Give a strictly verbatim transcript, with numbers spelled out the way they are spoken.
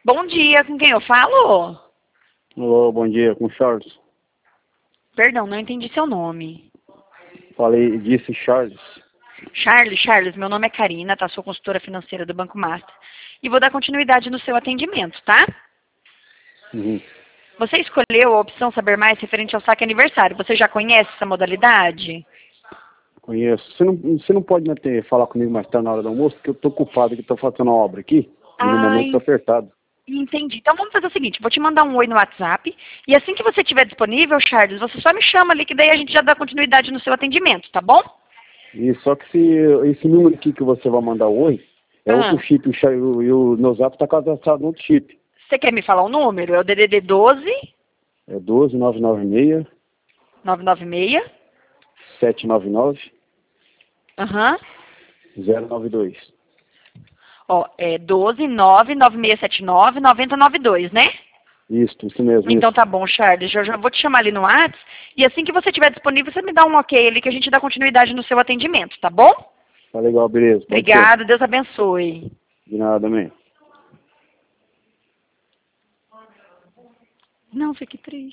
Bom dia, com quem eu falo? Olá, bom dia, com o Charles. Perdão, não entendi seu nome. Falei, disse Charles. Charles, Charles, meu nome é Karina, tá? Sou consultora financeira do Banco Master. E vou dar continuidade no seu atendimento, tá? Uhum. Você escolheu a opção Saber Mais referente ao saque aniversário. Você já conhece essa modalidade? Conheço. Você não, você não pode, né, ter, falar comigo mais tarde na hora do almoço, porque eu tô ocupado que tô fazendo uma obra aqui, e no Ah, momento tô apertado. entendi. Então vamos fazer o seguinte, vou te mandar um oi no WhatsApp, e assim que você estiver disponível, Charles, você só me chama ali, que daí a gente já dá continuidade no seu atendimento, tá bom? E só que se, esse número aqui que você vai mandar oi, é Ah. outro chip, o cha- e o, e o meu zap tá cadastrado no outro chip. Você quer me falar o número? É o D D D doze, É doze nove nove seis, nove nove seis, sete nove nove, aham, zero nove dois. ó, é doze nove nove seis sete nove nove zero nove dois, né? Isso, isso mesmo, Então isso. tá bom, Charles, eu já vou te chamar ali no WhatsApp, e assim que você estiver disponível, você me dá um ok ali, que a gente dá continuidade no seu atendimento, tá bom? Tá legal, beleza, pode ser. Obrigada, Deus abençoe. De nada, amém. Não, fique triste.